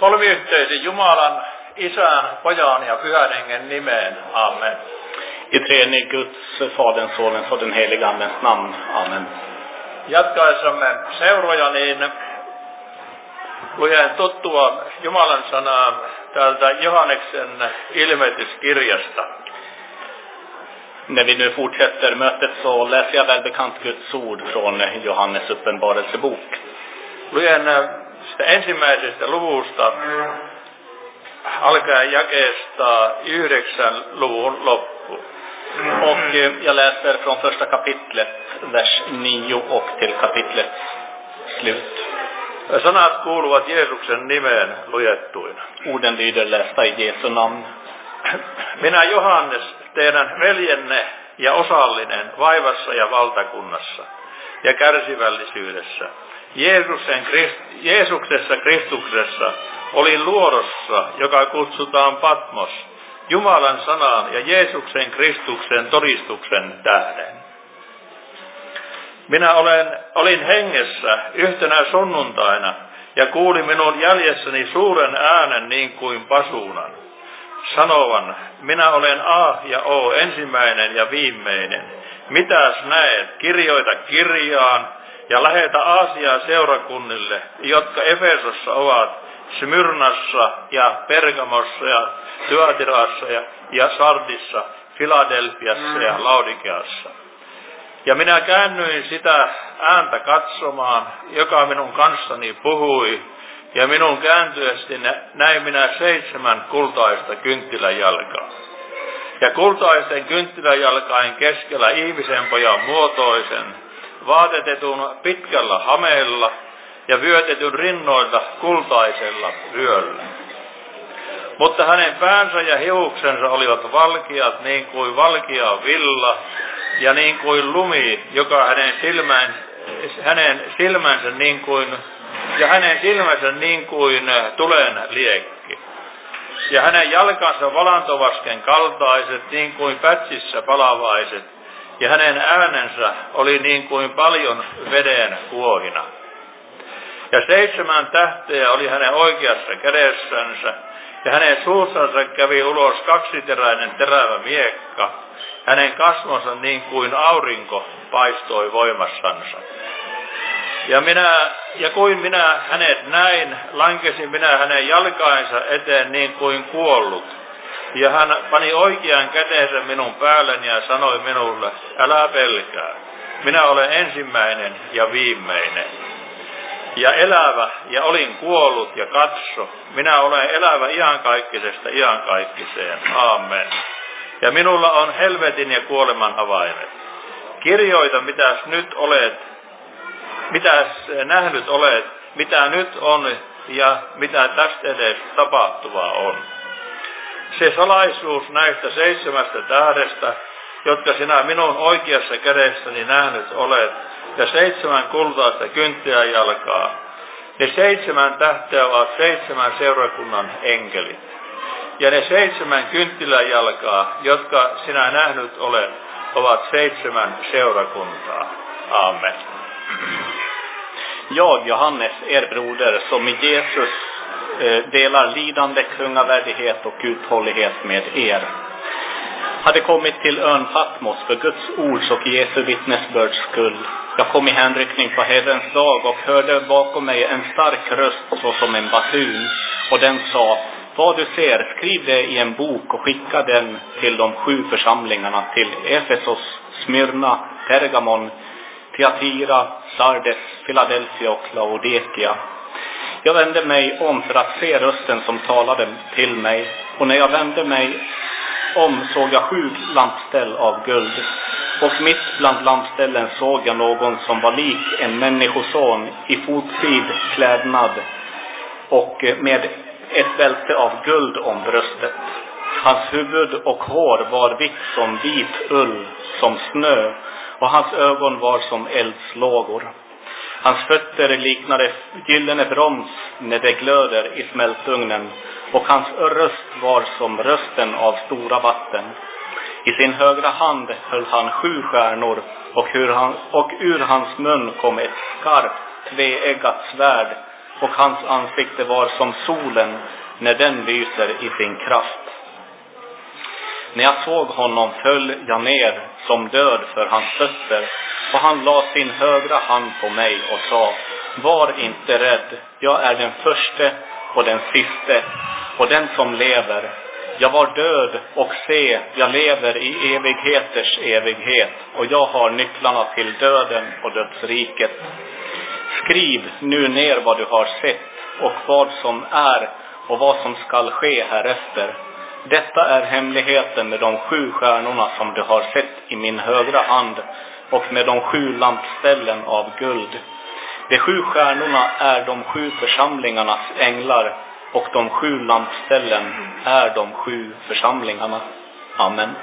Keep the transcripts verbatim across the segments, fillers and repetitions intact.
Kolmiyhteisen Jumalan, Isän, Pojan ja Pyhän Hengen nimeen. Amen. I treenig Guds, Faderns, Sonens och den helige Andens namn. Amen. Jatkaessamme seuroja, niin luen tuttua Jumalan sanaa täältä Johanneksen ilmestyskirjasta. När vi nu fortsätter mötet så läser jag välbekant Guds ord från Johannes uppenbarelsebok. Luen sitä ensimmäisestä luvusta alkaen jakeesta yhdeksän luvun loppu. Och jag läser från första kapitlet, vers nio och till kapitlets slut. Sanat kuuluvat Jeesuksen nimeen luettuina. Orden lyder lästa i Jesu namn. Minä Johannes, teidän veljenne ja osallinen vaivassa ja valtakunnassa ja kärsivällisyydessä. Jeesuksen, Jeesuksessa Kristuksessa olin luodossa, joka kutsutaan Patmos, Jumalan sanan ja Jeesuksen Kristuksen todistuksen tähden. Minä olen, olin hengessä yhtenä sunnuntaina ja kuulin minun jäljessäni suuren äänen niin kuin pasuunan, sanovan, minä olen A ja O, ensimmäinen ja viimeinen. Mitäs näet? Kirjoita kirjaan ja lähetä Aasian seurakunnille, jotka Efesossa ovat, Smyrnassa ja Pergamossa ja Thyatirassa ja, ja Sardissa, Filadelfiassa ja Laodikeassa. Ja minä käännyin sitä ääntä katsomaan, joka minun kanssani puhui, ja minun kääntyessäni näin minä seitsemän kultaista kynttiläjalkaa. Ja kultaisten kynttiläjalkain keskellä ihmisen pojan muotoisen, vaatetetun pitkällä hameella ja vyötetyn rinnoilla kultaisella vyöllä. Mutta hänen päänsä ja hiuksensa olivat valkeat niin kuin valkea villa ja niin kuin lumi, joka hänen silmän, hänen silmänsä niin kuin ja hänen silmänsä niin kuin tulen liekki. Ja hänen jalkansa valantovasken kaltaiset niin kuin pätsissä palavaiset, ja hänen äänensä oli niin kuin paljon veden kuohina. Ja seitsemän tähteä oli hänen oikeassa kädessänsä, ja hänen suussansa kävi ulos kaksiteräinen terävä miekka. Hänen kasvonsa niin kuin aurinko paistoi voimassansa. Ja minä, ja kuin minä hänet näin, lankesin minä hänen jalkainsa eteen niin kuin kuollut. Ja hän pani oikean käteensä minun päälleni ja sanoi minulle, älä pelkää, minä olen ensimmäinen ja viimeinen. Ja elävä, ja olin kuollut, ja katso, minä olen elävä iankaikkisesta iankaikkiseen. Aamen. Ja minulla on helvetin ja kuoleman avaimet. Kirjoita, mitäs nyt olet, mitäs nähnyt olet, mitä nyt on, ja mitä tästä edes tapahtuvaa on. Se salaisuus näistä seitsemästä tähdestä, jotka sinä minun oikeassa kädessäni nähnyt olet, ja seitsemän kultaista kynttiläjalkaa. Ne seitsemän tähteä ovat seitsemän seurakunnan enkelit. Ja ne seitsemän kynttiläjalkaa, jotka sinä nähnyt olet, ovat seitsemän seurakuntaa. Amen. Jag, Johannes, er broder, som i Jesus eh, delar lidande, kungavärdighet och uthållighet med er, hade kommit till ön Patmos för Guds ords och Jesu vittnesbörds skull. Jag kom i hänryckning på Herrens dag och hörde bakom mig en stark röst såsom en basun, och den sa, vad du ser, skriv det i en bok och skicka den till de sju församlingarna, till Efesos, Smyrna, Pergamon, Thyatira, Sardes, Filadelfia och Laodikeia. Jag vände mig om för att se rösten som talade till mig, och när jag vände mig om såg jag sju lampställ av guld, och mitt bland lampställen såg jag någon som var lik en människoson i fotsid klädnad och med ett bälte av guld om bröstet. Hans huvud och hår var vitt som vit ull, som snö, och hans ögon var som eldslågor. Hans fötter liknade gyllene brons när det glöder i smältugnen, och hans röst var som rösten av stora vatten. I sin högra hand höll han sju stjärnor, och ur, han, och ur hans mun kom ett skarpt tveeggat svärd, och hans ansikte var som solen när den lyser i sin kraft. När jag såg honom föll jag ner som död för hans fötter, och han la sin högra hand på mig och sa: var inte rädd, jag är den förste och den siste och den som lever. Jag var död, och se, jag lever i evigheters evighet, och jag har nycklarna till döden och dödsriket. Skriv nu ner vad du har sett och vad som är och vad som skall ske härefter. Detta är hemligheten med de sju stjärnorna som du har sett i min högra hand och med de sju lampställen av guld. De sju stjärnorna är de sju församlingarnas änglar, och de sju lampställen är de sju församlingarna. Amen.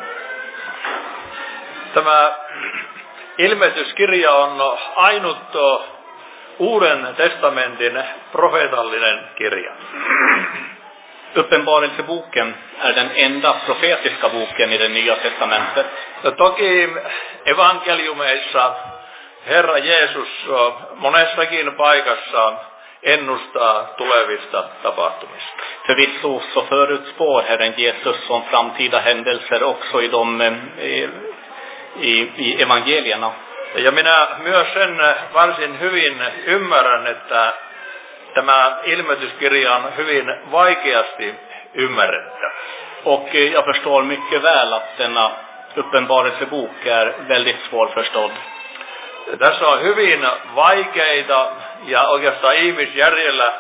Tämä ilmestyskirja on ainut Uuden testamentin profeetallinen kirja. Uppenbarelseboken är den enda profetiska boken i det nya testamentet. Toki evankeliumeissa Herra Jeesus monessakin paikassa ennustaa tulevista tapahtumista. Förvisso så förutspår Herren Jesus om framtida händelser också i de i, i, i evangelierna. Ja minä myös sen varsin hyvin ymmärrän, että tämä ilmestyskirja on hyvin vaikeasti ymmärrettävä. Och jag förstår mycket väl att denna uppenbarelsebok är väldigt svårförstådd. Tässä on hyvin vaikeita ja oikeastaan ihmisjärjellä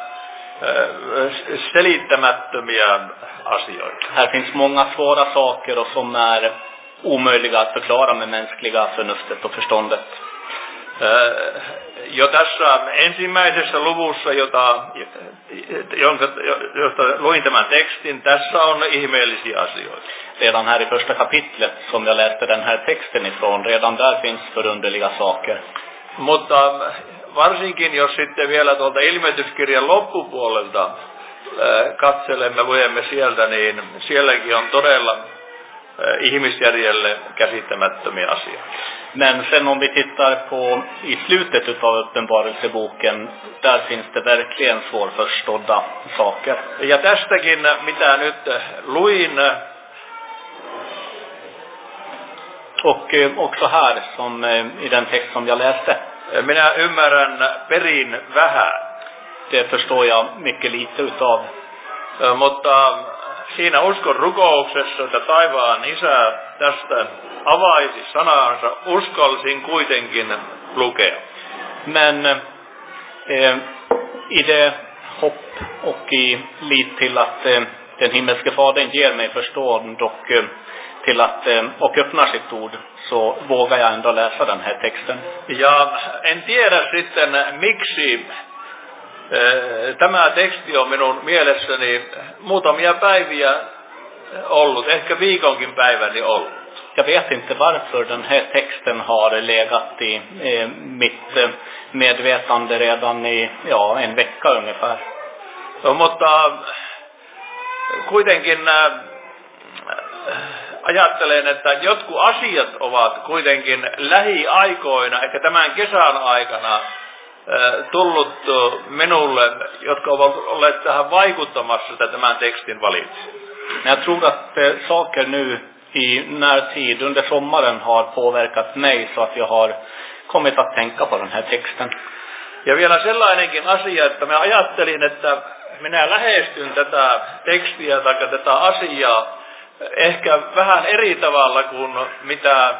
selittämättömiä asioita. Här finns många svåra saker och som är omöjliga att förklara med mänskliga förnuftet och förståndet. Jo tässä ensimmäisessä luvussa, jota, jonka, josta luin tämän tekstin, tässä on ihmeellisiä asioita. Redan här i första kapitlet som jag läste den här texten ifrån, redan där finns förunderliga saker. Mutta varsinkin jos sitten vielä tuolta ilmestyskirjan loppupuolelta katselemme, luemme sieltä, niin sielläkin on todella ihmisjärjelle käsittämättömiä asioita. Men sen om vi tittar på i slutet utav uppenbarelseboken, där finns det verkligen svårförstådda saker. Ja tästäkin, mitä nyt luin, och också här som i den text som jag läste, minä ymmärrän perin vähän. Det förstår jag mycket lite utav. Mutta siinä uskon rukouksessa, että taivaan Isä tästä avaisi sanansa, uskalsin kuitenkin lukea. Men eh, i det hopp och i lit till att eh, den himmelske fadern ger mig förstånd och eh, till att eh, och öppnar sitt ord, så vågar jag ändå läsa den här texten. Ja en tiedä sitten miksi tämä teksti on minun mielessäni muutamia päiviä ollut, ehkä viikonkin päiväni ollut. Jag vet inte varför den här texten har legat i eh, mitt eh, medvetande redan i ja, en vecka ungefär. No, mutta kuitenkin äh, ajattelen, että jotkut asiat ovat kuitenkin lähiaikoina, ehkä tämän kesän aikana, tullut minulle, jotka ovat olleet tähän vaikuttamassa, että tämän tekstin valitsin. Jag tror att saker nu i närtid under sommaren har påverkat mig så att jag har kommit att tänka på den här texten. Ja vielä sellainenkin asia, että mä ajattelin, että minä lähestyn tätä tekstiä tai tätä asiaa ehkä vähän eri tavalla kuin mitä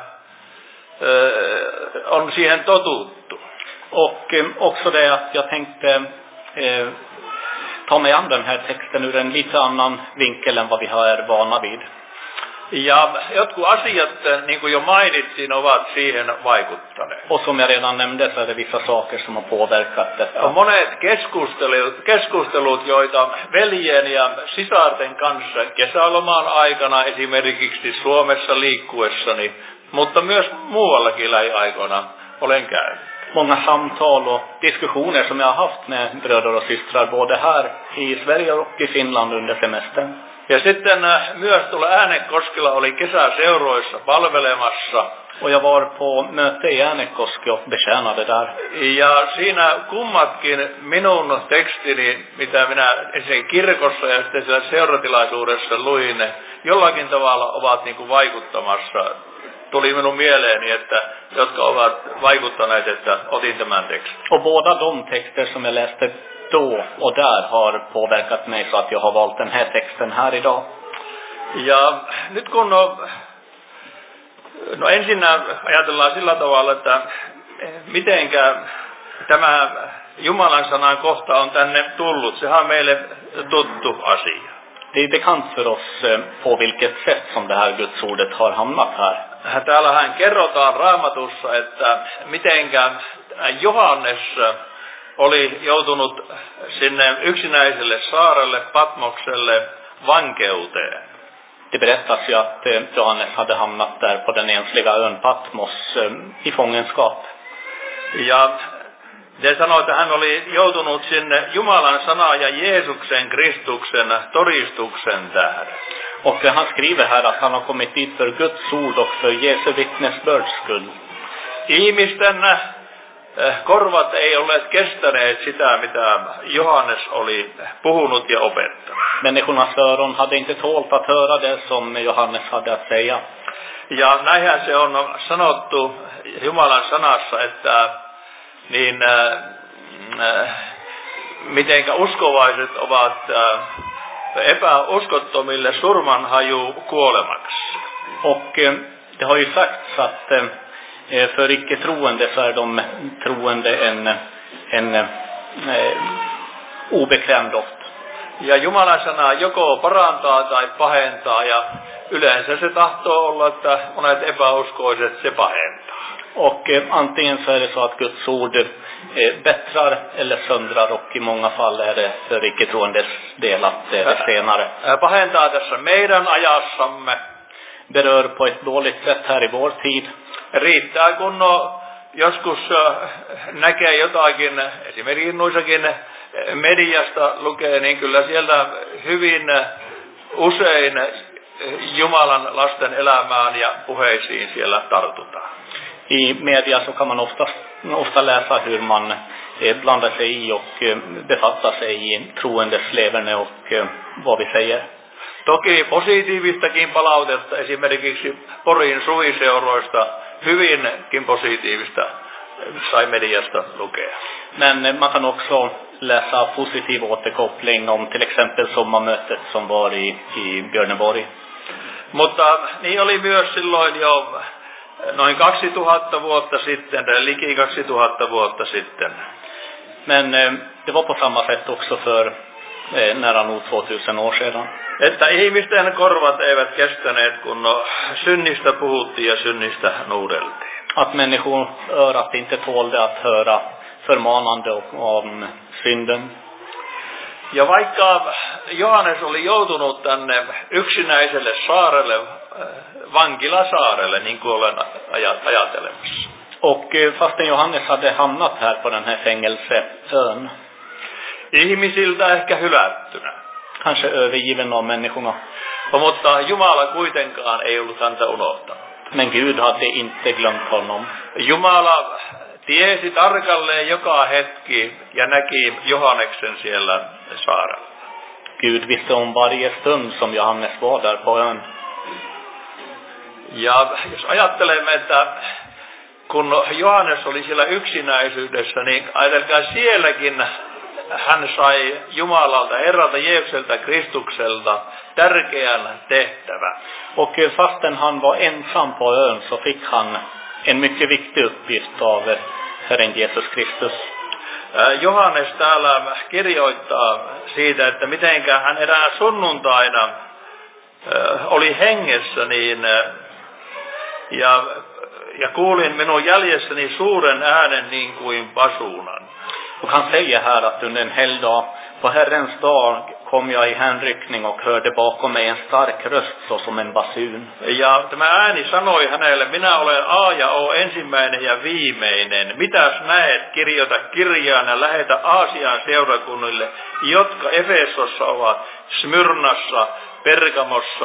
on siihen totuttu. Och eh, också det att jag tänkte eh, ta mig an den här texten ur en lite annan vinkel än vad vi är vana vid. Ja jotkut asiat, niin kuin jo mainitsin, ovat siihen vaikuttaneet. Och som jag redan nämnde så är det vissa saker som har påverkat detta. On monet keskustelut, keskustelut, joita veljen ja sisarten kanssa kesäloman aikana esimerkiksi Suomessa liikkuessani, mutta myös muuallakin lähiaikoina olen käynyt. Många samtal och diskussioner som jag har haft med bröder och systrar både här i Sverige och i Finland under semestern. Ja sitten myös tuolla Äänekoskella oli kesäseuroissa palvelemassa. Och jag var på möte i Äänekoski och betjänade där. Ja siinä kummatkin minun tekstini, mitä minä ensin kirkossa ja sitten siellä seuratilaisuudessa luin, jollakin tavalla ovat niin kuin vaikuttamassa. Tuli minun mieleeni, että jotka ovat vaikuttaneet, että otin tämän tekstin. Och båda de texter som jag läste då och där har påverkat mig så att jag har valt den här texten här idag. Ja nyt kun no, no ensin ajatellaan sillä tavalla, että mitenkä tämä Jumalan sanan kohta on tänne tullut. Sehän on meille tuttu asia. Det är bekant för oss på vilket sätt som det här Guds ordet har hamnat här. Täällähän kerrotaan Raamatussa, että mitenkä Johannes oli joutunut sinne yksinäiselle saarelle Patmokselle vankeuteen. Det berättas ju att Johannes hade hamnat där på den ensliga ön Patmos i fångenskap. Ja det sanoo, että hän oli joutunut sinne Jumalan sanaa ja Jeesuksen Kristuksen todistuksen tähden. Och han skriver här att han har kommit dit för Guds ord och för Jesu vittnesbörds skull. Ihmisten korvat ei olleet kestäneet sitä, mitä Johannes oli puhunut ja opettanut. Människornas öron hade inte tålt att höra det som Johannes hade att säga. Ja näinhän se on sanottu Jumalan sanassa, että niin äh, mitenkä uskovaiset ovat äh, epäuskottomille surmanhaju kuolemaksi. Och eh, det har ju sagts att eh, för icke-troende så är de troende en, en eh, obekväm doft. Ja Jumalan sana joko parantaa tai pahentaa, ja yleensä se tahtoo olla, että monet epäuskoiset se pahentaa. Och eh, antingen så är det så att Guds ord eh, bättrar eller söndrar, och i många fall är det för icke-troendes del att det är det senare. Pahentaa tässä meidän ajassamme. Berör på ett dåligt sätt här i vår tid. Riittää kun no, joskus näkee jotakin, esimerkiksi noissakin mediasta lukee, niin kyllä sieltä hyvin usein Jumalan lasten elämään ja puheisiin siellä tartutaan. I media så kan man ofta, ofta läsa hur man eh, blandar sig i och eh, befattar sig i troendes leverne och eh, vad vi säger. Toki positiivistakin palautetta esimerkiksi Porin suviseuroista hyvinkin positiivista sai mediasta lukea. Men man kan också läsa positiv återkoppling om till exempel sommarmötet som var i, i Björneborg. Mutta niin oli myös silloin jo noin kaksituhatta vuotta sitten, tai liki kaksituhatta vuotta sitten. Men eh, det var på samma sätt också för eh, nära nog tvåtusen år sedan. Että ihmisten korvat eivät kestäneet, kun no, synnistä puhuttiin ja synnistä nuudeltiin. Att människor örat inte tålde att höra förmanande om synden. Ja vaikka Johannes oli joutunut tänne yksinäiselle saarelle, vankilasaarelle, niin kuin olen ajatelemassa. Och fastän Johannes hade hamnat här på den här fängelseön, ihmisiltä ehkä hylättynä, kanske övergiven av människorna. Mutta Jumala kuitenkaan ei ollut häntä unohtanut. Men Gud hade inte glömt honom. Jumala tiesi tarkalleen joka hetki ja näki Johanneksen siellä saarella. Gud visste om varje stund som Johannes var där på ön. Ja jos ajattelemme, että kun Johannes oli siellä yksinäisyydessä, niin ajatelkaa sielläkin hän sai Jumalalta, Herralta Jeesukselta, Kristukselta tärkeän tehtävän. Och fastän han var ensam på ön så fick han en mycket viktig uppgift av Herren Jesus Kristus. Johannes täällä kirjoittaa siitä, että mitenkä hän erään sunnuntaina oli hengessä niin, ja, ja kuulin minun jäljessäni suuren äänen niin kuin pasuunan. Och han säger här att under en helgdag, på Herrens dag, kom jag i hänryckning och hörde bakom mig en stark röst så som en basun. Ja tämä ääni sanoi hänelle, minä olen A ja O, ensimmäinen ja viimeinen. Mitäs näet, kirjoita kirjaan ja lähetä Aasian seurakunnille, jotka Efesossa ovat, Smyrnassa, Pergamossa,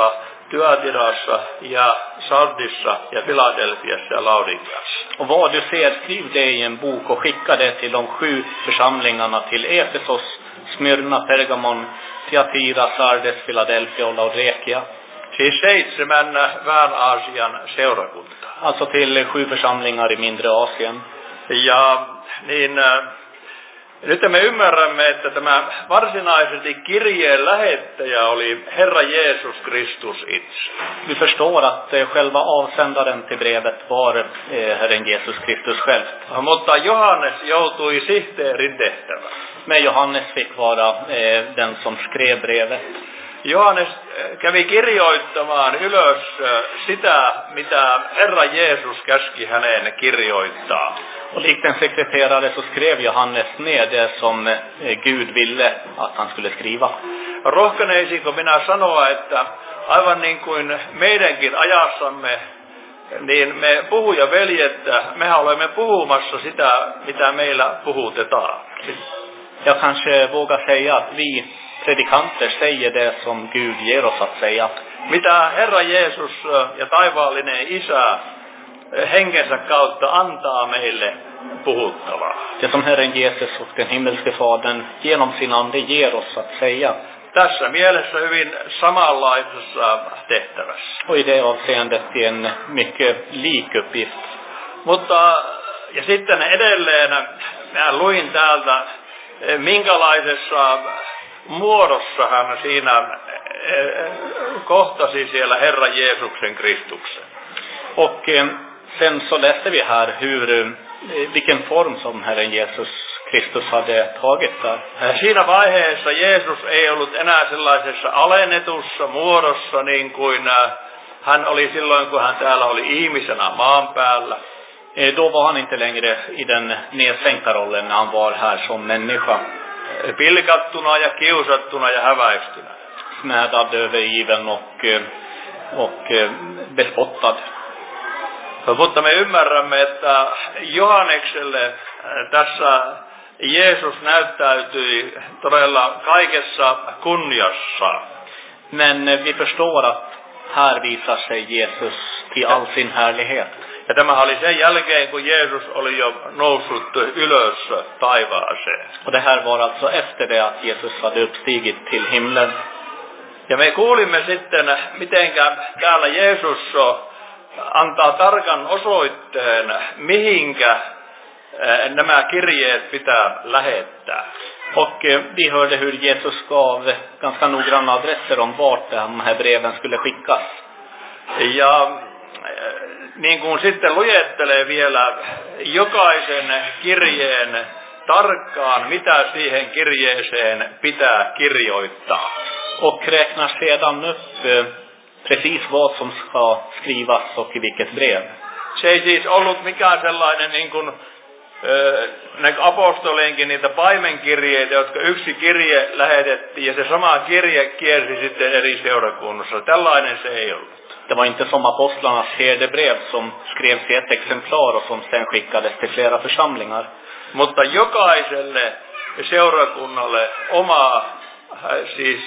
Tyatirassa ja Sardissa ja Filadelfiassa ja Laodikiassa. Och vad du ser, skriv det i en bok och skicka det till de sju församlingarna, till Efesos, Smyrna, Pergamon, Thyatira, Sardes, Philadelphia och Laodicea. Siis seitsemän Väärä-Aasian seurakuntaa. Alltså till sju församlingar i mindre Asien. Ja niin nyt me ymmärrämme, että tämä varsinaisesti kirjeen lähettäjä oli Herra Jeesus Kristus itse. Vi förstår att eh, själva avsändaren till brevet var eh, Herren Jesus Kristus själv. Mutta Johannes joutui sihteerin tehtävään. Men Johannes fick vara eh, den som skrev brevet. Johannes kävi kirjoittamaan ylös sitä, mitä Herra Jeesus käski häneen kirjoittaa. Och likt en sekreterare så skrev Johannes ner det som eh, Gud ville att han skulle skriva. Rohkeneisinko minä sanoa, että aivan niin kuin meidänkin ajassamme, niin me puhujaveljet, mehän olemme puhumassa sitä, mitä meillä puhutetaan. Jag kanske vågar säga att vi predikanter säger det som Gud ger oss att säga. Mitä Herra Jeesus ja taivaallinen Isä henkensä kautta antaa meille puhuttavaa. Det som Herren Jesus och den himmelske Fadern genom sin ande ger oss att säga. Tässä mielessä hyvin samanlaisessa tehtävässä. Och i det avseendet är en mycket lik uppgift. Mutta ja sitten edelleen minä luin täältä, minkälaisessa muodossa hän siinä kohtasi siellä Herra Jeesuksen Kristuksen. Och sen så läste vi här hur, vilken form som Herren Jesus Kristus hade tagit där. Siinä vaiheessa Jeesus ei ollut enää sellaisessa alennetussa muodossa niin kuin hän oli silloin, kun hän täällä oli ihmisenä maan päällä. Då var han inte längre i den nedsänkta rollen när han var här som människa. Pilkattuna ja kiusattuna ja häväistynä. Smädad, övergiven och, och bespottad. Mutta me ymmärrämme, että Johannekselle tässä Jeesus näyttäytyi todella kaikessa kunniassa. Men vi förstår att här visar sig Jesus i all sin härlighet. Ja tämä oli sen jälkeen, kun Jeesus oli jo noussut ylös taivaaseen. Och det här var alltså efter det att Jesus hade uppstigit till himlen. Ja me kuulimme sitten, mitenkä täällä Jeesus antaa tarkan osoitteen, mihinkä nämä kirjeet pitää lähettää. Och vi hörde hur Jesus gav ganska noggranna adresser om vart de här breven skulle skickas. Ja niin kuin sitten lujettelee vielä jokaisen kirjeen tarkkaan, mitä siihen kirjeeseen pitää kirjoittaa. Och räknar sedan upp precis vad som ska skrivas och i vilket brev. Se ei siis ollut mikään sellainen niin kuin ne apostolienkin niitä paimenkirjeitä, jotka yksi kirje lähetettiin ja se sama kirje kiersi sitten eri seurakunnassa. Tällainen se ei ollut. Det var inte som apostlarnas herdebrev som skrevs i ett exemplar och som sen skickades till flera församlingar. Mutta jokaiselle seurakunnalle oma siis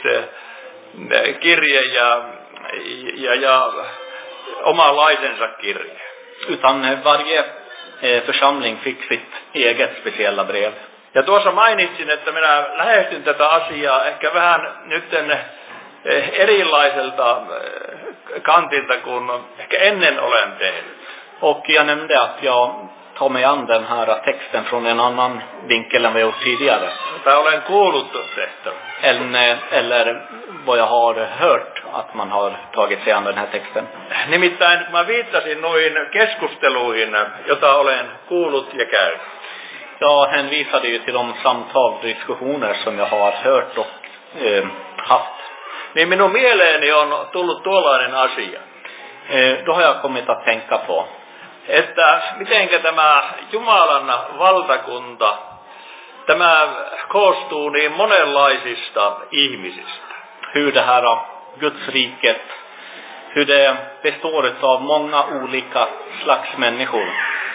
kirje ja, ja, ja omanlaisensa kirje. Utan varje eh, församling fick sitt eget speciella brev. Ja tuossa mainitsin, että minä lähestyn tätä asiaa ehkä vähän nytten erilaiselta kantilta kuin ehkä ennen olen tehnyt. Och jag nämnde att jag tar mig an den här texten från en annan vinkel än vad jag gjort tidigare. Tai olen kuullut tehtävän. Eller, eller vad jag har hört att man har tagit sig an den här texten. Nimittäin mä viittasin noihin keskusteluihin, jota olen kuullut ja käynyt. Jag hänvisade ju till de samtal och diskussioner som jag har hört och eh, haft. Niin minun mieleeni on tullut tuollainen asia. Eh, då har jag kommit att tänka på. Että mitenkä tämä Jumalan valtakunta, tämä koostuu niin monenlaisista ihmisistä. Hur det här Guds riket, hur det består av många olika slags människor.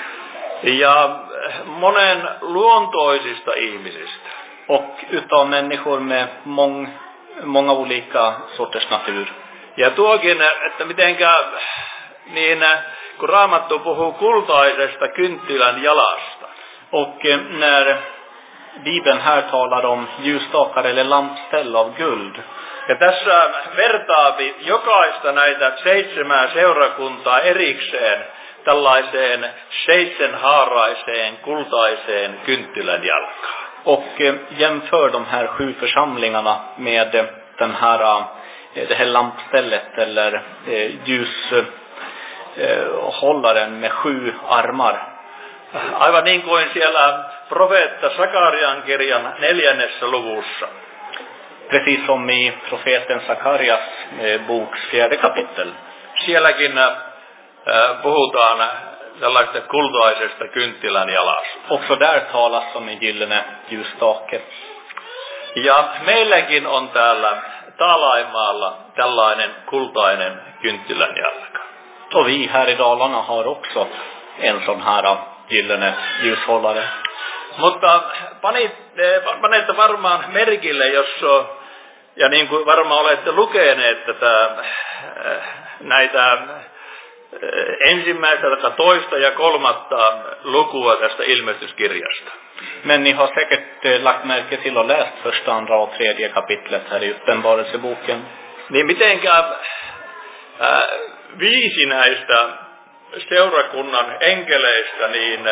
Ja monen luontoisista ihmisistä. Och utav människor med mång, många olika sorters natur. Ja tuokin, että mitenkä, niin kun Raamattu puhuu kultaisesta kynttilän jalasta. Och eh, när Bibeln här talar om ljusstakar eller lampställ av guld. Ja tässä vertaapi jokaista näitä seitsemää seurakuntaa erikseen tällaiseen seitsemänhaaraiseen kultaiseen kynttilän jalkaan. Och eh, jämför de här sju församlingarna med eh, den här, eh, det här lampstället eller eh, ljushållaren med sju armar. Aivan niin kuin siellä profeetta Sakarian kirjan neljännessä luvussa. Precis som i profeten Sakarias eh, boks fjärde kapitel. Sielläkin äh, puhutaan tällaista kultaisesta kynttilän jalasta. Också där talas om en gyllene ljusstake. Ja meilläkin on täällä Taalaimaalla tällainen kultainen kynttilän jalka. Och vi här i Dalarna har också en sån här gyllene ljushållare. Mutta panit, panette varmaan merkille, jos, ja niin kuin varmaan olette lukeneet tätä, näitä ensimmäistä, tätä toista ja kolmatta lukua tästä ilmestyskirjasta. Men ni har säkert lagt märke till och läst första, andra och tredje kapitlet här i Uppenbarelseboken. Niin mitenkä äh, viisi näistä seurakunnan enkeleistä, niin,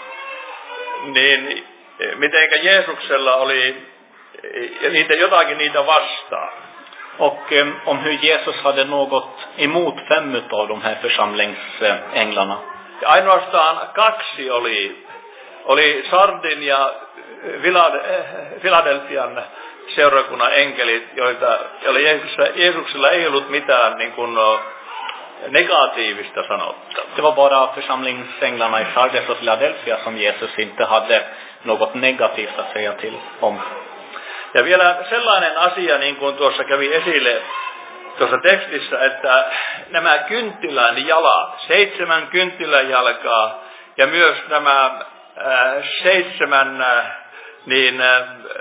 niin mitenkä Jeesuksella oli niitä jotakin niitä vastaan. Och eh, om hur Jesus hade något emot fem av de här församlingsänglarna. Ja ainoastaan kaksi oli, oli Sardin ja Filadelfian seurakunnan enkelit, joita, joilla Jeesuksella, Jeesuksella ei ollut mitään niin kuin negatiivista sanottu. Det var bara församlingsänglarna i Sardes och Philadelphia som Jesus inte hade något negativt att säga till om. Ja vielä sellainen asia, niin kuin tuossa kävi esille tuossa tekstissä, että nämä kynttilän jalat, seitsemän kynttilän jalkaa ja myös nämä äh, seitsemän äh, niin, äh,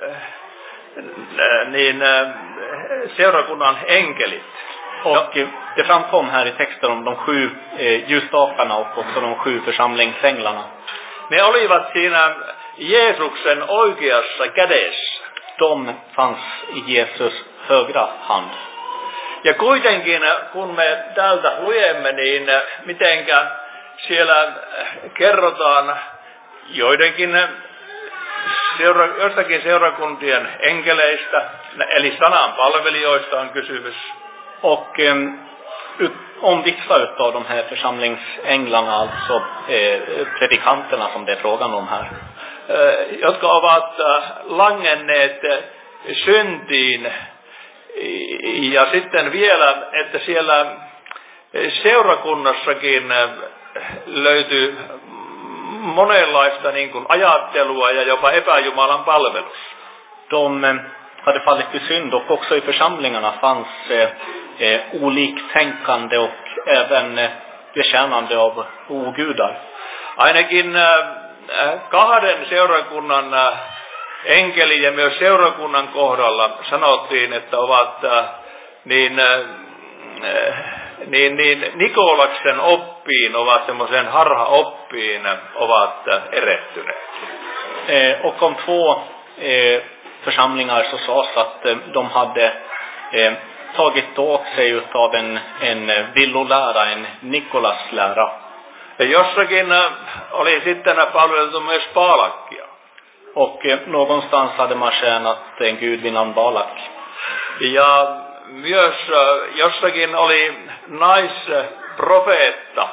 niin äh, seurakunnan enkelit. Och det framkom här i texten om de sju eh, ljusstakarna och också de sju församlingsänglarna. Ne olivat siinä Jeesuksen oikeassa kädessä. De fanns i Jesus högra hand. Ja kuitenkin kun me täältä luemme, niin mitenkä siellä kerrotaan joidenkin seura, jostakin seurakuntien enkeleistä, eli sanan palvelijoista on kysymys. Och eh, ut, om vissa utav de här församlingsänglarna, alltså eh, predikanterna som det är frågan om här. Eh, jotka ovat langenneet syntiin. Ja sitten vielä, että siellä seurakunnassakin löytyy monenlaista niin kuin ajattelua ja jopa epäjumalan palvelus. De hade fallit i synd och också i församlingarna fanns eh, eh, oliktänkande och även eh, bekännande av ogudar. Ainakin eh, kahden seurakunnan eh, enkeli ja myös seurakunnan kohdalla sanottiin, että ovat äh, niin, äh, niin, niin Nikolaksen oppiin, ovat semmoisen harha-oppiin, ovat äh, erehtyneet. Eh, och om två eh, församlingar så sades att eh, de hade eh, tagit åt sig utav en, en villolära, en Nikolaslära. Ja jossakin äh, oli sitten palveltu myös Paalakkia. Och eh, någonstans hade man tjänat en gud vid namn Balak. Ja myös äh, jossakin oli naisprofeetta,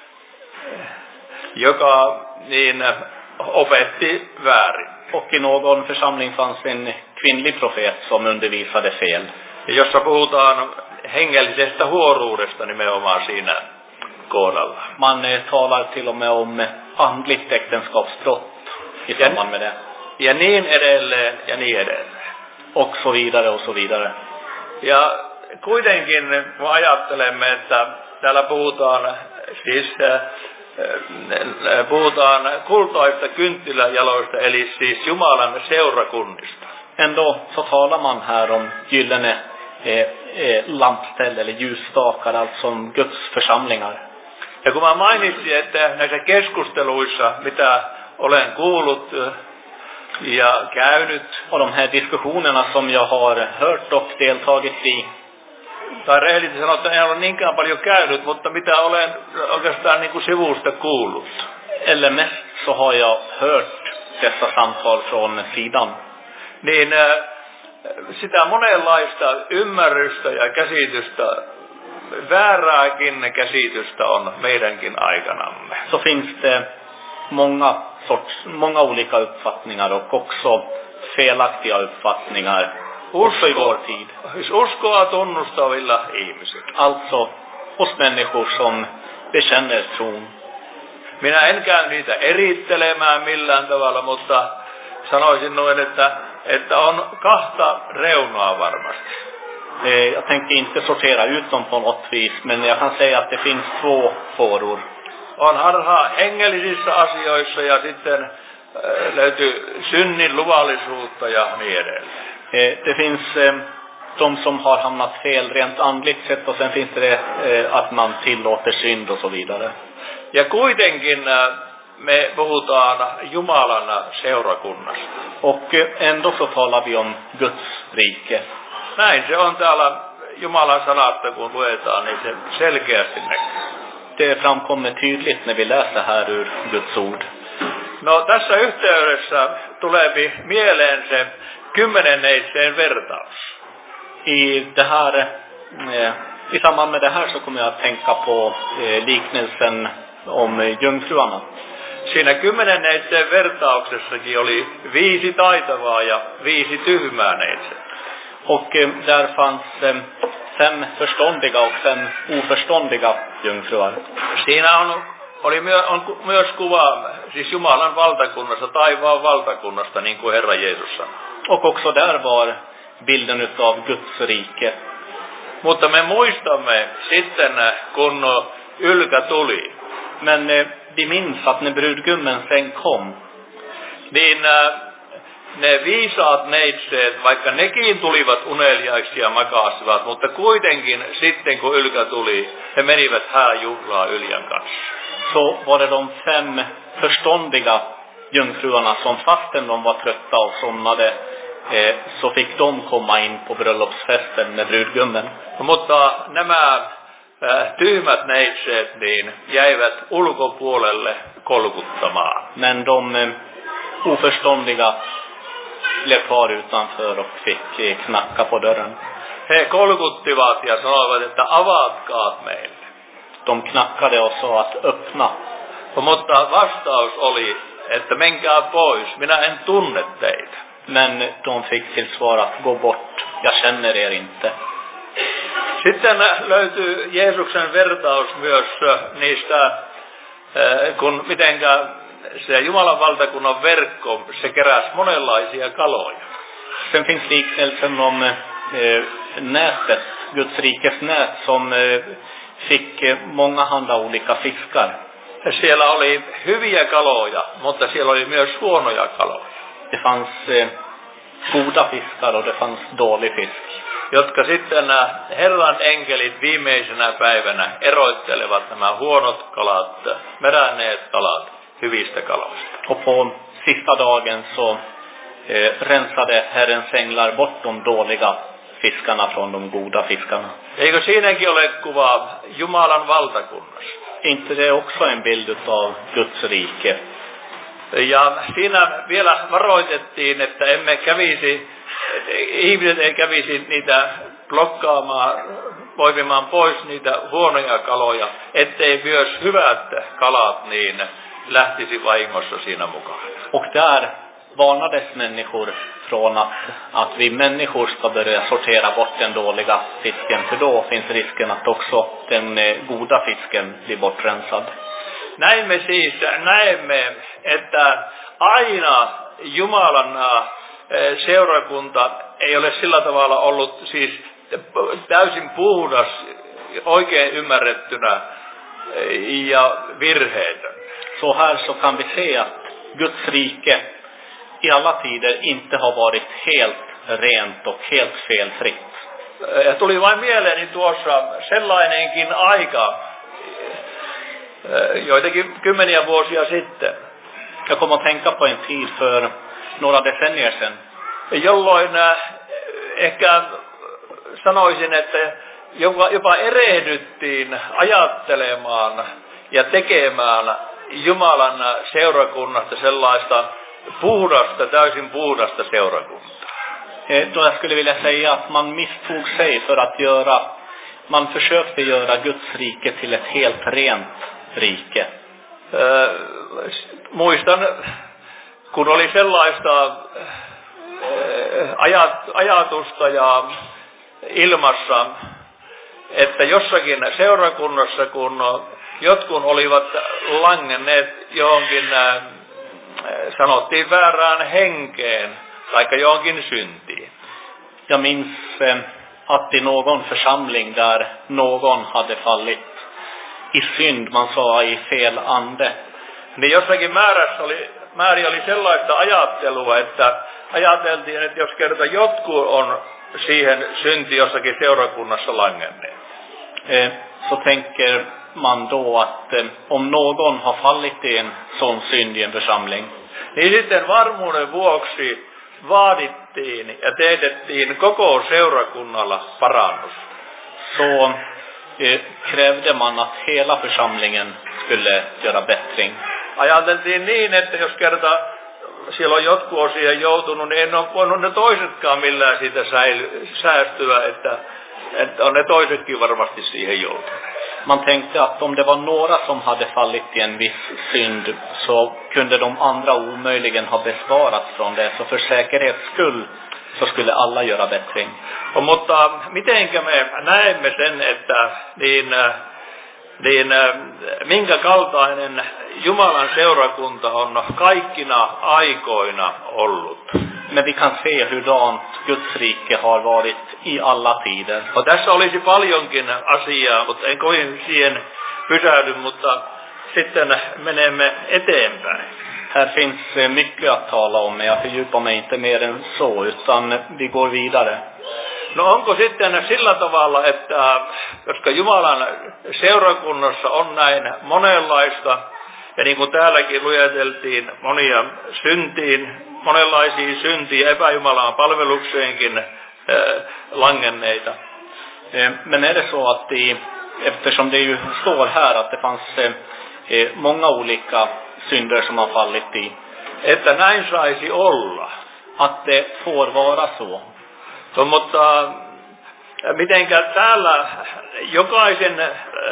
joka niin opetti väärin. Och i någon församling fanns en kvinnlig profet som undervisade fel. Ja jossa puhutaan hengellisestä huoruudesta nimenomaan siinä kohdalla. Man eh, talar till och med om andligt äktenskapsbrott i samband med det. Ja niin edelleen ja niin edelleen. Och så vidare och så vidare. Ja kuitenkin me ajattelemme, että täällä puhutaan siis puhutaan kultaista kynttiläjaloista, eli siis Jumalan seurakunnista. Ändå så talar man här om gyllene eh, eh, lampställ eller ljusstakar, alltså som Guds församlingar. Ja kun mä mainitsin, että näissä keskusteluissa, mitä olen kuullut ja käynyt, Och de här diskussionerna som jag har hört och deltagit i, tai rehellisesti sanottuna en ole niinkään paljon käynyt, mutta mitä olen oikeastaan niin kuin sivusta kuullut. eller mest så har jag hört dessa samtal från sidan. Niin sitä monenlaista ymmärrystä ja käsitystä, väärääkin käsitystä on meidänkin aikanamme. Så finns det många sorts, många olika uppfattningar och också felaktiga uppfattningar också i vår tid. Uskoa tunnustavilla ihmisillä. Alltså hos människor som bekänner tron. Minä en käy niitä erittelemään millään tavalla, mutta sanoisin noin, että, että on kahta reunaa varmasti. Eh, jag tänker inte sortera ut dem på något vis, men jag kan säga att det finns två fåror. On harha hengellisissä asioissa ja sitten äh, löytyy synnin luvallisuutta ja niin edelleen. Eh, det finns eh, de som har hamnat fel rent andligt sett, och sen finns det eh, att man tillåter synd och så vidare. Ja kuitenkin äh, me puhutaan Jumalan seurakunnasta. Och eh, ändå så talar vi om Guds rike. Näin se on täällä Jumalan sanasta, kun luetaan, niin se selkeästi näkyy. Det framkommer tydligt när vi läser här ur Guds ord. No tässä yhteydessä tulee mieleen se kymmenenneitseen vertaus. I det här eh, i samband med det här så kommer jag att tänka på eh, liknelsen om eh, jungfruarna. Siinä kymmenenneitseen vertauksessakin oli viisi taitavaa ja viisi tyhmää neitse. Och eh, där fanns eh, fem förståndiga och fem oförståndiga jungfruar. Siinä on, oli myö, on myös kuva siis Jumalan valtakunnasta, taivaan valtakunnasta, niin kuin Herra Jeesus sanoi. Och också där var bilden utav Guds rike. Mutta me muistamme sitten, kun Ylkä tuli. Men eh, vi minns att när brudgummen sen kom, niin ne viisaat neitseet, vaikka nekin tulivat uneliaiksi ja makasivat, mutta kuitenkin sitten kun Ylkä tuli, he menivät hääjuhlaa Yljan kanssa. så var det de fem förståndiga jungfruarna som fastän de var trötta och somnade, eh, så fick de komma in på bröllopsfesten med brudgummen. Mutta nämä äh, tyhmät neitseet niin jäivät ulkopuolelle kolkuttamaan. Men de eh, oförståndiga blev kvar utanför och fick eh, knacka på dörren. He kolkuttivat ja sanoivat, että avatkaat meille. De knackade och sa att öppna. Mutta vastaus oli, että menkää pois, minä en tunne teitä. Men de fick till svar att gå bort, jag känner er inte. Sitten löytyy Jeesuksen vertaus myös niistä, kun mitenkä se Jumalan valtakunnan verkko, se keräsi monenlaisia kaloja. Sen finns liknelsen om eh, nätet, Guds rikes nät, som eh, fick eh, många handa olika fiskar. Siellä oli hyviä kaloja, mutta siellä oli myös huonoja kaloja. Det fanns eh, goda fiskar och det fanns dålig fisk. Jotka sitten Herran enkelit viimeisenä päivänä eroittelevat nämä huonot kalat, meränneet kalat hyvistä kaloista. Och på sista dagen så eh, rensade Herrens änglar bort de dåliga fiskarna från de goda fiskarna. Eikö siinäkin ole kuva Jumalan valtakunnasta? Inte det är också en bild av Guds rike? Ja siinä vielä varoitettiin, että emme kävisi, ihmiset ei kävisi niitä blokkaamaan, poimimaan pois niitä huonoja kaloja, ettei myös hyvät kalat niin lähtisi vahingossa siinä mukaan. Och där varnades människor från att, att vi människor ska börja sortera bort den dåliga fisken, för då finns risken att också den goda fisken blir bortrensad. Näin me siis näemme, että aina Jumalan seurakunta ei ole sillä tavalla ollut siis täysin puhdas, oikein ymmärrettynä ja virheetön. Så här så kan vi se att Guds rike i alla tider inte har varit helt rent och helt felfritt. Ja tuli vain mieleeni tuossa sellainenkin aika, joitakin kymmeniä vuosia sitten. Jag kommer att tänka på en tid för några decennier sedan. Jolloin ehkä sanoisin, että jopa, jopa erehdyttiin ajattelemaan ja tekemään Jumalan seurakunnasta sellaista puhdasta, täysin puhdasta seurakuntaa. Då jag skulle vilja säga att man misstog sig för att göra, man försökte göra Guds rike till ett helt rent rike. Äh, muistan, kun oli sellaista äh, ajat, ajatusta ja ilmassa, että jossakin seurakunnassa, kun jotkut olivat langenneet johonkin, äh, sanottiin väärään henkeen, taikka johonkin syntiin. Jag minns eh, att i någon församling där någon hade fallit i synd, man sa i fel ande. Niin jossakin määrässä oli, määrin oli sellaista ajattelua, että ajateltiin, että jos kerta jotkut on siihen synti jossakin seurakunnassa langenneet. Eh, så tänker man då att eh, om någon har fallit i en sån synd i en församling. Niin sitten varmuuden vuoksi vaadittiin ja teetettiin koko seurakunnalla parannus. Så eh, krävde man att hela församlingen skulle göra bättring. Ajateltiin niin, että jos kerta siellä on jotkut osia joutunut, niin en ole voinut ne toisetkaan millään siitä säily, säästyä, että, että on ne toisetkin varmasti siihen joutuneet. Man tänkte att om det var några som hade fallit i en viss synd så kunde de andra omöjligen ha besparats från det. Så för säkerhets skull så skulle alla göra bättring. Och, mutta mitenkä me näemme sen, että niin, niin, minkä kaltainen Jumalan seurakunta on kaikkina aikoina ollut. Men vi kan se hurdant Guds rike har varit i alla tider. Och tässä olisi paljonkin asiaa, mutta en kovin siihen pysähdy, mutta sitten menemme eteenpäin. Här finns mycket att tala om, men jag fördjupar mig inte mer än så, utan vi går vidare. No onko sitten sillä tavalla, että koska Jumalan seurakunnassa on näin monenlaista, ja niin kuin täälläkin lueteltiin monia syntiin, monenlaisia syntiä epäjumalaan palvelukseenkin äh, langenneita. Men är det så att det, eftersom det ju står här att det fanns eh, många olika synder som har fallit i, että näin saisi olla. Att det får vara så. So, mutta mitenkä täällä jokaisen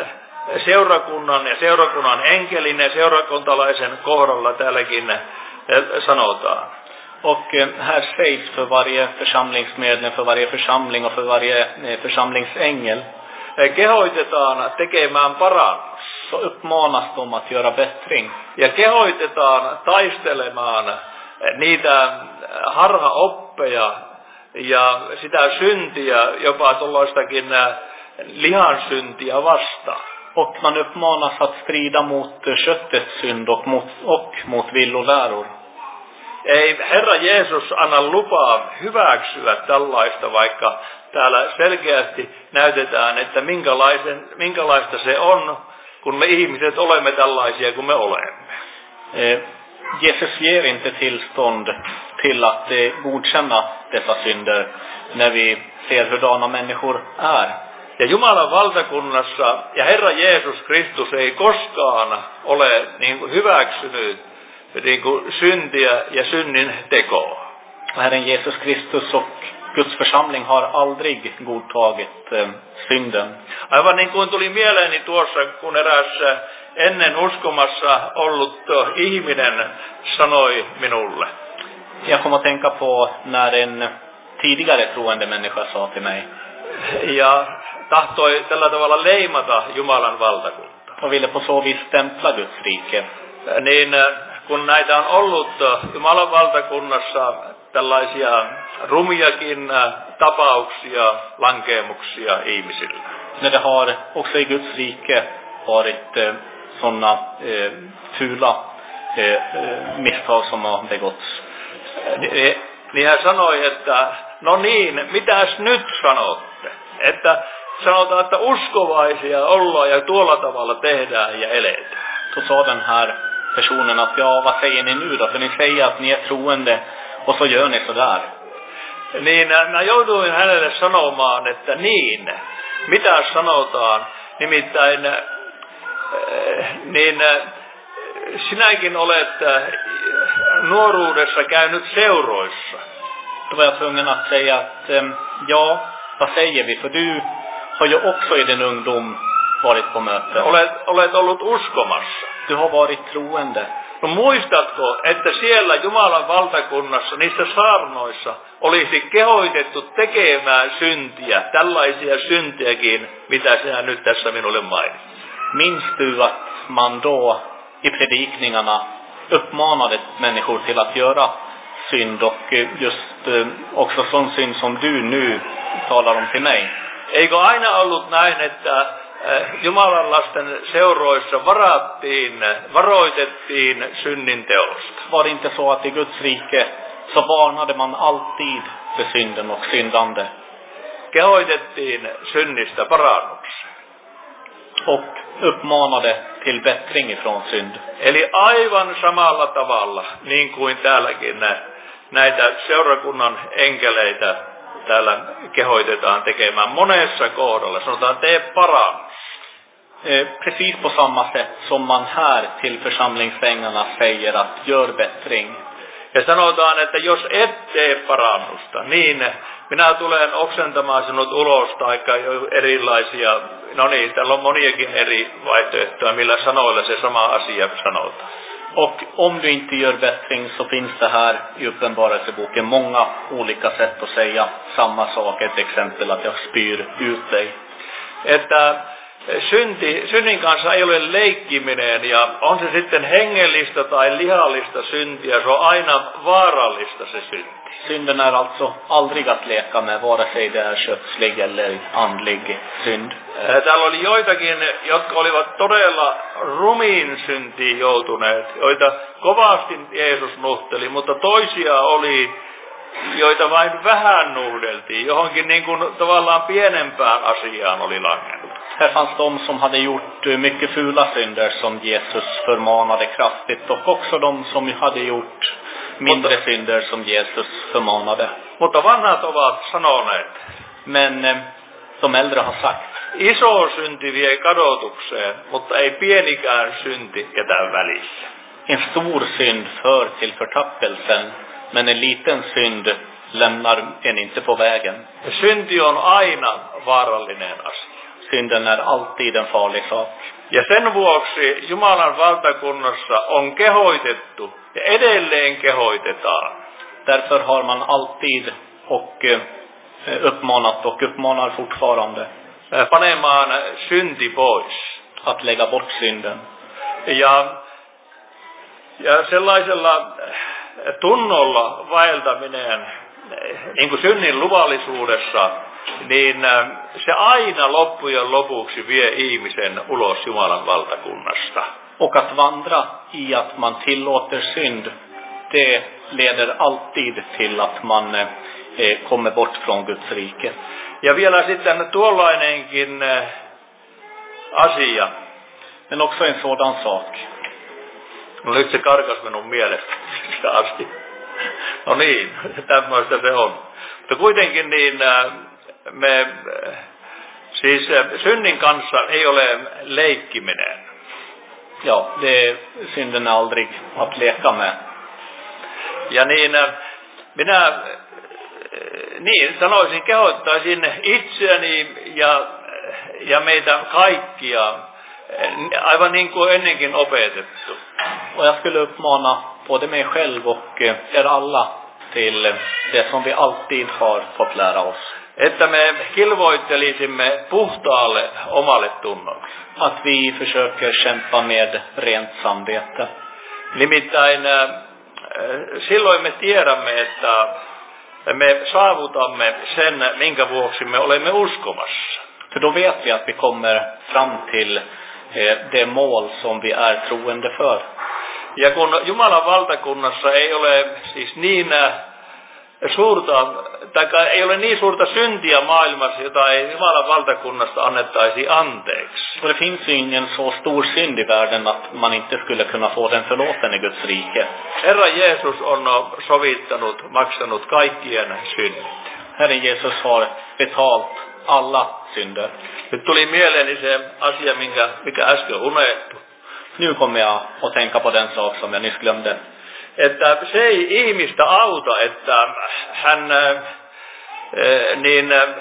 seurakunnan ja seurakunnan enkelin ja seurakuntalaisen kohdalla täälläkin sanotaan. Och här sägs för varje församlingsmedlem, för varje församling och för varje församlingsängel, kehoitetaan tekemään parannus. Så uppmanas de att göra bättring. Ja kehoitetaan taistelemaan niitä harhaoppeja ja sitä syntiä, jopa tuollaistakin lihansyntiä vastaan. Och man uppmanas att strida mot köttets synd och mot, och mot villoläror. Ei Herra Jeesus anna lupaa hyväksyä tällaista, vaikka täällä selkeästi näytetään, että minkälaisen, minkälaista se on, kun me ihmiset olemme tällaisia kuin me olemme. Eh, Jesus ger inte tillstånd till att eh, godkänna dessa synder när vi ser hurdana människor är. Ja Jumalan valtakunnassa ja Herra Jeesus Kristus ei koskaan ole niin kuin hyväksynyt niin kuin syntiä ja synnin tekoa. Herren Jesus Kristus och Guds församling har aldrig godtagit eh, synden. Aivan niin kuin tuli mieleeni tuossa, kun eräs ennen uskomassa ollut ihminen sanoi minulle. Jag kommer att tänka på när en tidigare troende människa sa till mig. Ja tahtoi tällä tavalla leimata Jumalan valtakuntaa. Och ville på så vis stämpla Guds rike. Niin kun näitä on ollut Jumalan valtakunnassa tällaisia rumiakin tapauksia, lankeemuksia ihmisillä. När det har också i Guds rike varit eh, sådana eh, fula eh, misstag som har begåtts. Niin hän sanoi, että no niin, mitäs nyt sanotte? Että sanotaan, että uskovaisia ollaan ja tuolla tavalla tehdään ja eletään. Då sa den här personen att ja, vad säger ni nu då? För ni säger att ni är troende och så gör ni sådär. Niin mä jouduin hänelle sanomaan, että niin, mitä sanotaan, nimittäin äh, niin äh, sinäkin olet äh, nuoruudessa käynyt seuroissa. Då var jag tvungen att säga att ähm, ja, vad säger vi? För du har ju också i din ungdom varit på möte. Olet, olet ollut uskomassa. Du har varit troende. No muistatko, että siellä Jumalan valtakunnassa, niissä saarnoissa, olisi kehoitettu tekemään syntiä, tällaisia syntiäkin, mitä sinä nyt tässä minulle mainitsit? Minns du att man då i predikningarna uppmanade människor till att göra synd och just också sån synd som du nu talar om till mig? Eikö aina ollut näin, että Jumalan lasten seuroissa varattiin, varoitettiin synnin teosta? Var det inte så att i Guds rike så varnade man alltid för synden och syndande? Kehoitettiin synnistä parannukseen. Och uppmanade till bättring ifrån synd. Eli aivan samalla tavalla, niin kuin täälläkin näitä seurakunnan enkeleitä täällä kehoitetaan tekemään monessa kohdalla. Sanotaan, tee parannus. Eh, precis på samma sätt som man här till församlingsängarna säger att gör bättring. Ja sanotaan, että jos et tee parannusta, niin minä tulen oksentamaan sinut ulos, tai erilaisia, no niin, täällä on moniakin eri vaihtoehtoja, millä sanoilla se sama asia sanotaan. Och om du inte gör bättring så finns det här i Uppenbarelseboken många olika sätt att säga samma sak. Ett exempel att jag spyr ut dig. Että synti, synnin kanssa ei ole leikkiminen, ja on se sitten hengellistä tai lihallista syntiä, se on aina vaarallista se synti. Synden är alltså aldrig att leka med, vare sig det är kötslig eller andlig synd. Täällä oli joitakin, jotka olivat todella rumiin syntiin joutuneet, joita kovasti Jeesus nuhteli, mutta toisia oli, joita vain vähän nuhdeltiin, johonkin niin kuin tavallaan pienempään asiaan oli langennut. Här fanns de som hade gjort mycket fula synder som Jesus förmanade kraftigt, och också de som hade gjort mindre mutta, synder som Jesus förmanade. Mutta vanhat ovat sanoneet, men de äldre har sagt, iso synti vie kadotukseen, mutta ei pienikään synti jätä välissä. En stor synd för till förtappelsen, men en liten synd lämnar en inte på vägen. Synti on aina vaarallinen asia. Synden är alltid en farlig sak. Ja sen vuoksi Jumalan valtakunnassa on kehoitettu ja edelleen kehoitetaan. Därför har man alltid och uppmanat och uppmanar fortfarande panemaan synti pois. Att lägga bort synden. Ja, ja sellaisella tunnolla vaeltaminen, niin kuin synnin luvallisuudessa, niin se aina loppujen lopuksi vie ihmisen ulos Jumalan valtakunnasta. Och att vandra i att man tillåter synd, det leder alltid till att man eh, kommer bort från Guds rike. Ja vielä sitten tuollainenkin eh, asia. Men också en sådan sak. No nyt se karkas minun mielestä. Sitä asia. No niin, tämmöistä se on. Mutta kuitenkin niin me, siis synnin kanssa ei ole leikkiminen. Ja, det synden är aldrig att leka med. Ja niin, minä niin sanoisin, kehottaisin itseäni ja, ja meitä kaikkia, aivan niin kuin ennenkin opetettu. Och jag skulle uppmana både mig själv och er alla till det som vi alltid har fått lära oss. Että me kilvoittelisimme puhtaalle omalle tunnolle. Att vi försöker kämpa med rent samvete. Nimittäin silloin me tiedämme, että me saavutamme sen, minkä vuoksi me olemme uskomassa. För då vet vi att vi kommer fram till det mål som vi är troende för. Ja kun Jumalan valtakunnassa ei ole siis niin suurta, tai ei ole niin suurta syntiä maailmassa, jota ei Jumalan valtakunnasta annettaisi anteeksi. Och det finns ju ingen så stor synd i världen att man inte skulle kunna få den förlåten i Guds rike. Herra Jeesus on sovittanut, maksanut kaikkien synnit. Herren Jesus har betalt alla synder. Nyt tuli mieleeni se asia, minkä, mikä äsken unohdettu. Nu kommer jag att tänka på den sak som jag nyss glömde. Että se ei ihmistä auta, että hän äh, niin äh,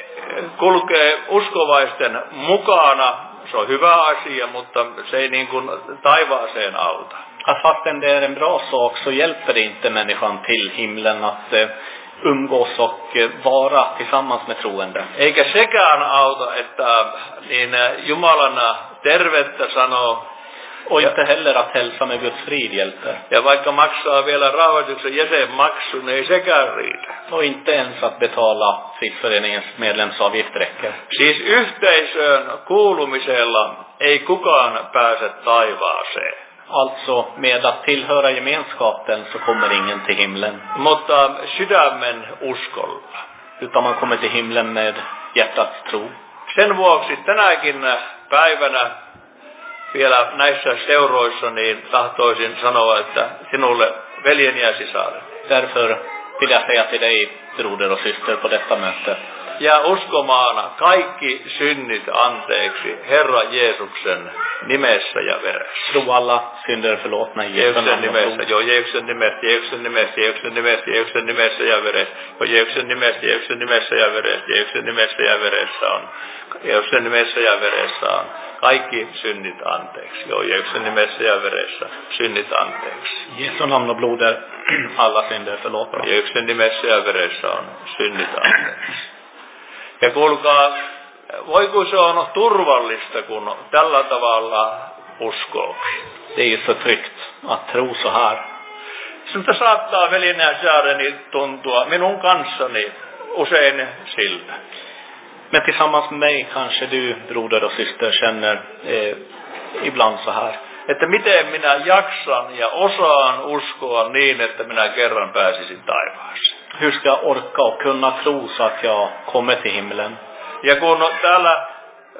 kulkee uskovaisten mukana. Se on hyvä asia, mutta se ei niin kuin taivaaseen auta. Att fastän det är en bra sak så hjälper det inte människan till himlen att eh, umgås och eh, vara tillsammans med troende. Eikä sekään auta, että niin Jumalana tervettä sanoo. Och inte heller att hälsa med Guds frid hjälper. Ja vaikka maksaa vielä rahoituksen jäsenmaksu, niin ei sekään riitä. Och inte ens att betala Friföreningens medlemsavgift räcker. Siis yhteisöön kuulumisella ei kukaan pääse taivaaseen. Alltså med att tillhöra gemenskapen så kommer ingen till himlen. Mutta sydämen uskolla. Utan man kommer till himlen med hjärtats tro. Sen vuoksi tänäkin päivänä vielä näissä seuroissa niin tahtoisin sanoa, että sinulle veljeni ja sisaren. Därför vill jag säga till dig, broder och syster, på detta möte. Ja uskomaana kaikki synnit anteeksi Herra Jeesuksen nimessä ja veressä. Tro alla synder förlåtna i Jesu namn. Nimessä, joo, Jeesuksen nimessä, Jeesuksen nimessä, Jeesuksen nimessä, Jeesuksen nimessä ja veressä. Joo, Jeesuksen nimessä, Jeesuksen nimessä ja veressä, Jeesuksen nimessä ja veressä on. Jeesuksen nimessä ja veressä on. Kaikki synnit anteeksi. Joo, Jeesuksen nimessä ja veressä synnit anteeksi. Jesu namn och blod är alla synder förlåtna. Jeesuksen nimessä ja veressä on synnit anteeksi. Ja kuulkaa, voiko se on turvallista, kun tällä tavalla uskoo? Det är ju så tryggt att tro så här. Sinulta saattaa veljeni ja sisareni tuntua minun kanssani usein siltä. Men tillsammans med mig kanske du, broder och syster, känner eh, ibland så här. Että miten minä jaksan ja osaan uskoa niin, että minä kerran pääsisin taivaaseen. Hur ska jag orka och kunna tro så att jag kommer till himlen? Ja kun täällä äh,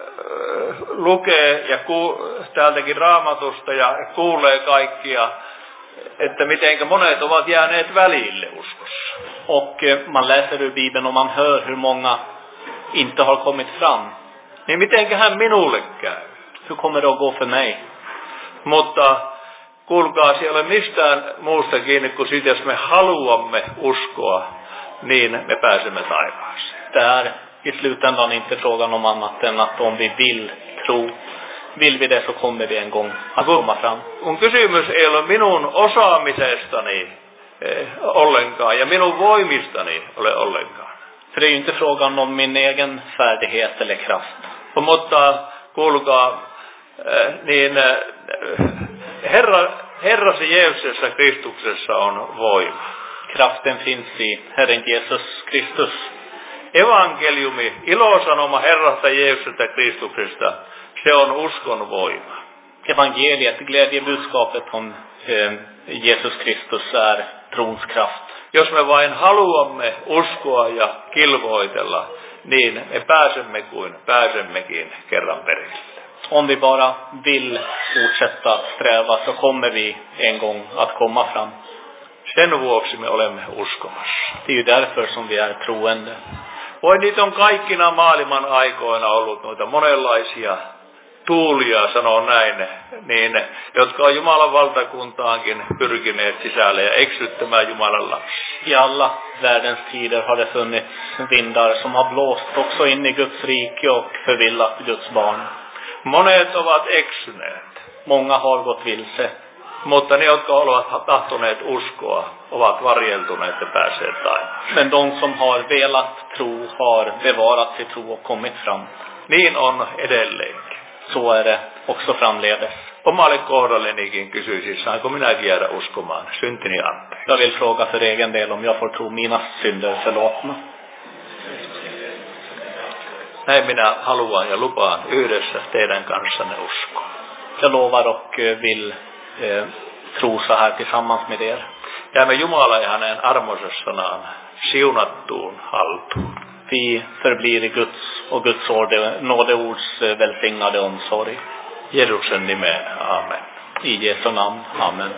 lukee ja ku, täältäkin Raamatusta ja kuulee kaikkia, että mitenkä monet ovat jääneet välille uskossa. Och eh, man läser ur Bibeln och man hör hur många inte har kommit fram. Niin mitenköhän minulle käy? Hur kommer det att gå för mig? Mutta kuulkaa, siellä ei ole mistään muusta kiinni kuin siitä, jos me haluamme uskoa, niin me pääsemme taivaaseen. Det är i slutändan inte frågan om annat än att om vi vill tro, vill vi det så kommer vi en gång att komma fram. Kun kysymys ei ole minun osaamisestani eh, ollenkaan ja minun voimistani ole ollenkaan. För det är ju inte frågan om min egen färdighet eller kraft. Mutta kuulkaa, eh, niin eh, Herra, Herrasi Jeesuksessa Kristuksessa on voima. Kraften finns i Herren Jesus Kristus. Evankeliumi, ilosanoma Herrasta Jeesuksesta Kristuksesta, se on uskon voima. Evangeliet, glädjebudskapet om eh, Jesus Kristus är trons kraft. Jos me vain haluamme uskoa ja kilvoitella, niin me pääsemme kuin pääsemmekin kerran perille. Om vi bara vill fortsätta sträva så kommer vi en gång att komma fram. Sen vuoksi me olemme uskomassa. Det är ju därför som vi är troende. Voi niitä on kaikkina maailman aikoina ollut noita monenlaisia tuulia, sanoo näin, niin, jotka on Jumalan valtakuntaankin pyrkineet sisälle ja eksyttämään Jumalan lapsia. I alla världens tider har det funnits vindar som har blåst också in i Guds rike och förvillat Guds barn. Monet ovat eksyneet. Många har gått vilse. Mutta ne, jotka ovat tahtoneet uskoa, ovat varjeltuneet ja päässeet taivaaseen. Men de som har velat tro har bevarat sin tro och kommit fram. Niin on edelleenkin. Så är det också framledes. Omalle kohdallenikin kysyisin, saanko minäkin jäädä uskomaan syntini anteeksi? Jag vill fråga för egen del om jag får tro mina synder förlåtna. Näin minä haluan ja lupaan yhdessä teidän kanssanne uskoa. Jag lovar och vill eh, tro så här tillsammans med er. Jäämme Jumala ja hänen armonsa sanaan siunattuun haltuun. Vi förblir i Guds och Guds orde, nådeords välsignade omsorg. Jeesuksen nimeen, amen. I Jesu namn, amen.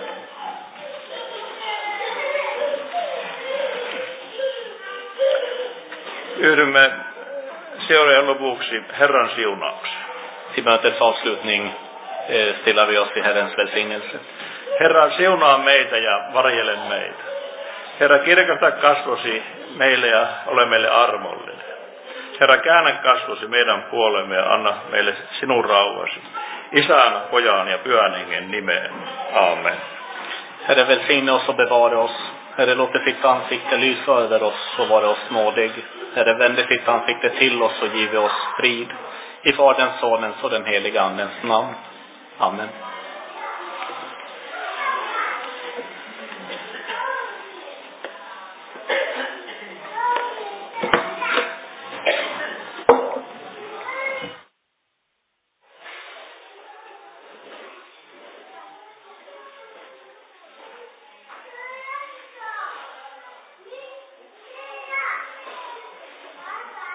Yhdymme seuraajan lopuksi Herran siunauksen. Till mötets avslutning eh, stillar vi oss i Herrens välsignelse. Herra, siunaa meitä ja varjele meitä. Herra, kirkasta kasvosi meille ja ole meille armollinen. Herra, käännä kasvosi meidän puolemme ja anna meille sinun rauhasi. Isän, Pojan ja Pyhän Hengen nimeen. Amen. Herre, välsigna oss och bevara oss. Herre, låt sitt ansikte lysa över oss och vara oss nådig. Herre, vände sitt ansikte till oss och give oss frid. I Faderns, Sonens och den heliga Andens namn. Amen.